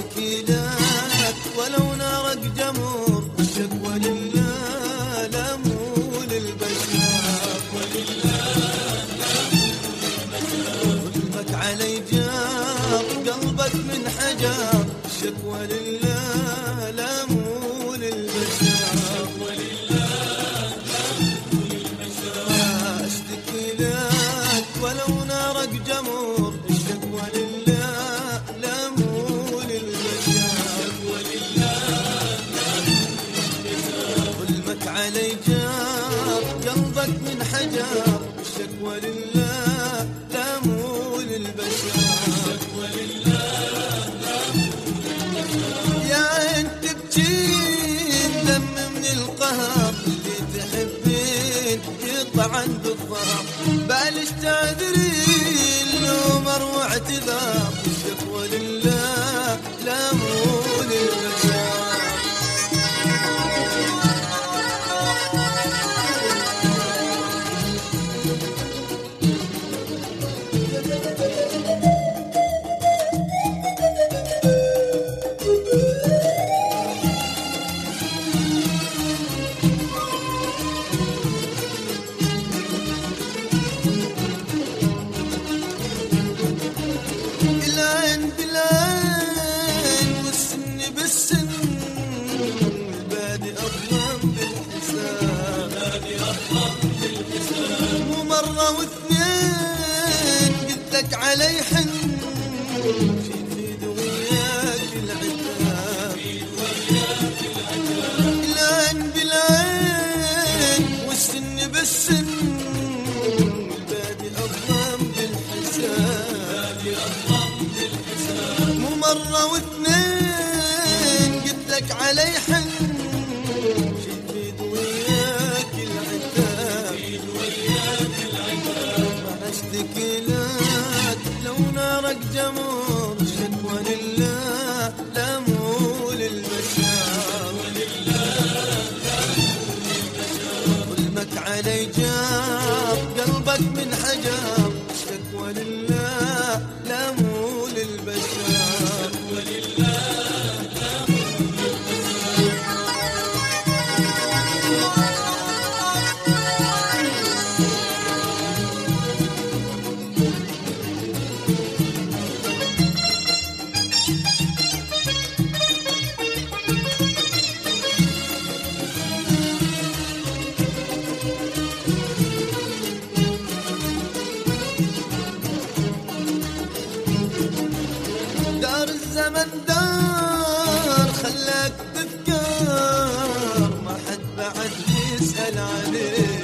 اشتكي لك ولو نارك جمر، الشكوى لله لا مو للبشر. ظلمك علي جار قلبك من حجر، الشكوى لله لا مو للبشر. اشتكي لك ولو نارك جمر، الشكوى لله لا مو للبشر. ظلمك علي جار قلبك من حجر، الشكوى لله لا مو للبشر. يا عين تبكين دم من القهر، اللي تحبين يطعن بالظهر، بالش تعذرين لو مر اعتذار، الشكوى لله لا مو للبشر. العين بالعين والسن بالسن، البادي أظلم بالحساب. مو مرة واثنين قلت لك علي حن، في وياك العتاب. العين بالعين والسن بالسن، البادي أظلم بالحساب. مو مرة واثنين قلت لك علي حن، شديد وياك العتاب. ما اشتكي لك لو نارك جمر، الشكوى لله لا مو للبشر. ظلمك علي جار قلبك من حجر، الشكوى لله لا مو للبشر. دار الزمن دار خلاك تذكر، ما حد بعد يسأل عليك.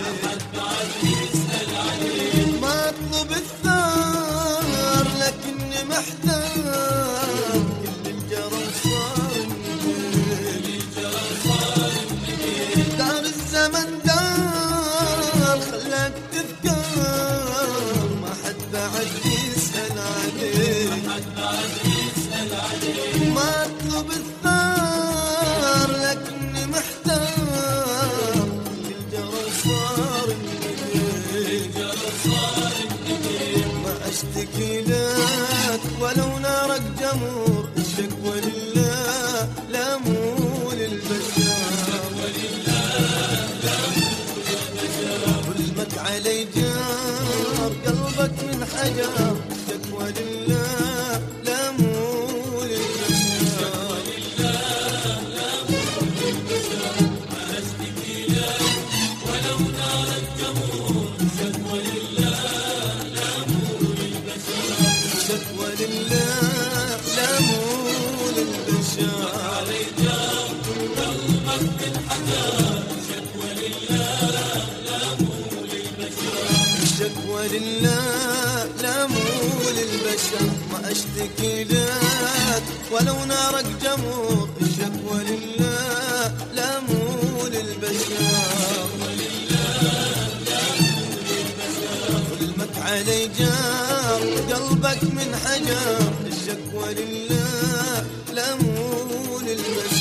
ما اطلب الثار لكني محتار، كل الجرى صار النبيل. دار الزمن دار خلاك تذكر، ما حد بعد يسأل عليك. ما اطلب الثار لكني محتار، الجرى صار النبيل. ما اشتكي لك ولو نارك جمر، الشكوى لله لا مو للبشر. ظلمك علي جار قلبك من حجر، الشكوى لله لا مو للبشر. الشكوى لله لا مو للبشر. الشكوى لله لا مو للبشر. ما اشتكي لك ولو نارك جمر، الشكوى لله لا مو للبشر. ظلمك علي جار قلبك من حجر، الشكوى لله لا مو للبشر.